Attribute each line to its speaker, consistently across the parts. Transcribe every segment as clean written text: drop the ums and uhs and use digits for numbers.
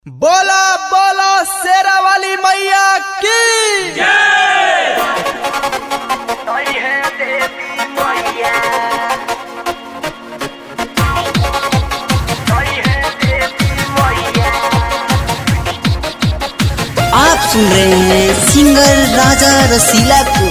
Speaker 1: बोला बोला शेरा वाली मैया की
Speaker 2: जय।
Speaker 3: आप सुन रहे हैं सिंगर राजा रसीला को।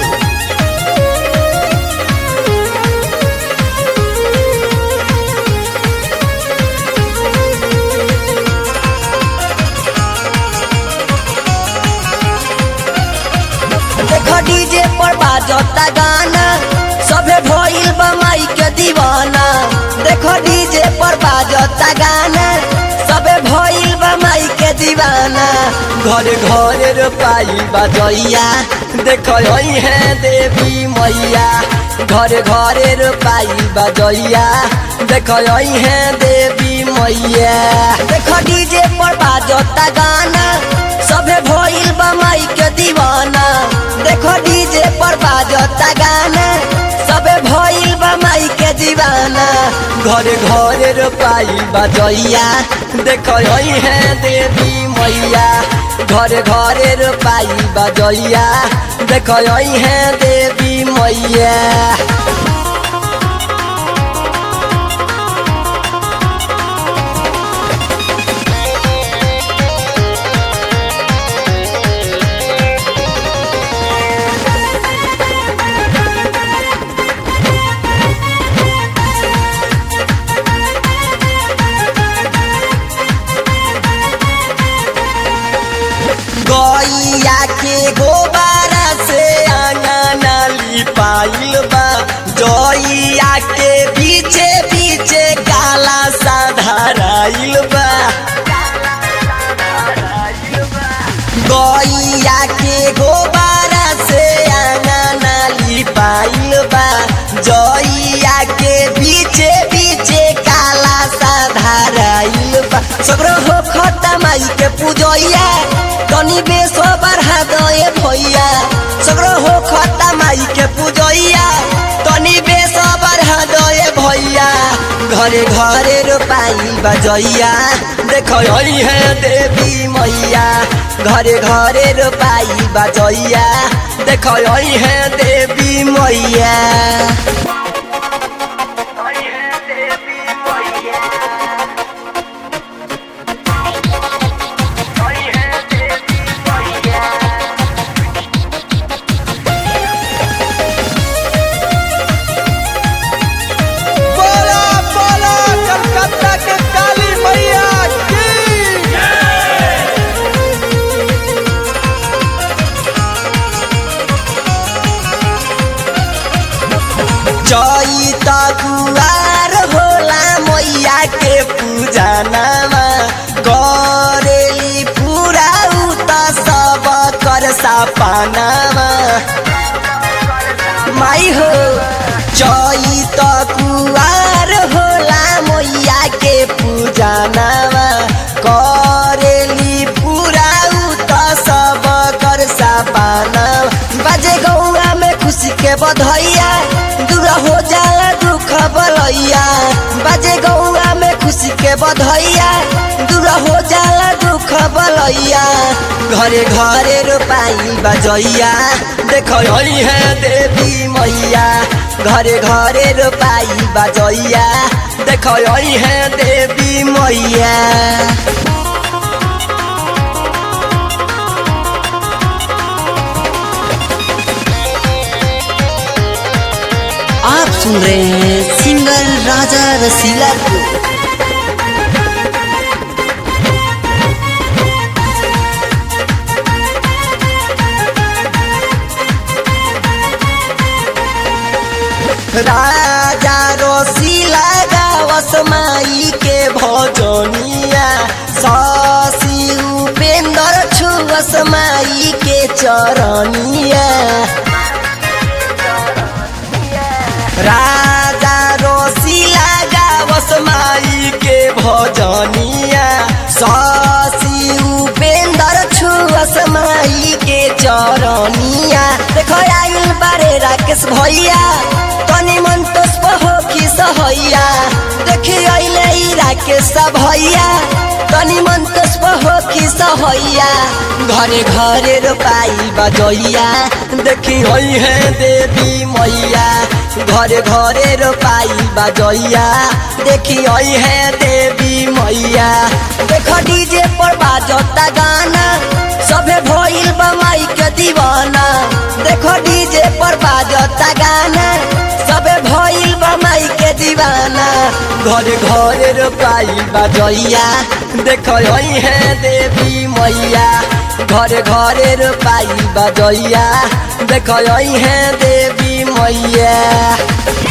Speaker 3: देखो डीजे पर बाजता गाना, सभे भइल बा माई के दीवाना। देखो डीजे पर बाजता गाना, सभे भइल बा माई के दीवाना। घरे घरे रोपाई बजैया, देखो यही है देवी मैया। घरे घरे रोपाई बजैया, देखो यही है देवी मैया। देखो डीजे पर बाजता गाना, सभे भइल बा माई के दीवाना। देखो डीजे पर बाजता गाना, सबे भइल बा माई के दीवाना। घरे घरे रोपाई बजैया, देखो यही है देवी मैया। घरे घरे रोपाई बजैया, देखो यही है देवी मैया। गैया के गोबारा से आंगना लिपाइल बा। जइया के पीछे पीछे काला सा धराइल बा। गैया के गोबारा से आंगना लिपाइल बा। जइया के पीछे पीछे काला सा धराइल बा। सगरो हो खता माई के पूजैया, तनी बेसो बढ़ा दे भैया। सगरो हो खता माई के पूजैया, तनी बेसो बढ़ा दे भैया। घरे घरे रोपाई बजैया, देखो यही है देवी मैया। घरे घरे रोपाई बजैया, देखो यही है देवी मैया।
Speaker 1: बोला बोला कलकत्ता के काली मैया की
Speaker 3: चैत कुवार होला मैया के पूजा नामा। करेली पूरा उत सब कर सपनामा। माई हो चैत कुवार होला मैया के पूजा नामा। करेली पूरा उत सब कर सपना। बाजे गौआ में खुशी के बधैया, दूर हो जाला दुख बलैया। बाजे गौआ में खुशी के बधैया, दूर हो जाला दुख बलैया। घरे घरे रोपाई बजैया, देखो यही है देवी मैया। घरे घरे रोपाई बजैया, देखो यही है देवी मैया। आप सुन रहे हैं सिंगर राजा रसीला को। राजा रसीला गावस माई के भजनिया। शशि उपेंद्र छुअस माई के चरनिया। राजा रसीला गावस माई के भजनिया। शशि उपेंद्र छुअस माई के चरनिया। देखो आइल बारे राकेश भैया, तनी मन तो हो खिस हैया। देखी अइले राकेश भैया, तनी मन तस्प हो कि सहैया घरे घरे रोपाई बजैया देखी होई है देवी मैया घरे घरे रोपाई बजैया देखी होई है देवी मैया देख डीजे पर बाजता गाना सभे भइल बा माई के दीवाना देखो डीजे पर बाजता गाना सबे भइल बा माई के दीवाना घरे घरे रोपाई बजैया देखो होई है देवी मैया घरे घरे रोपाई बजैया देखो होई है देवी मैया।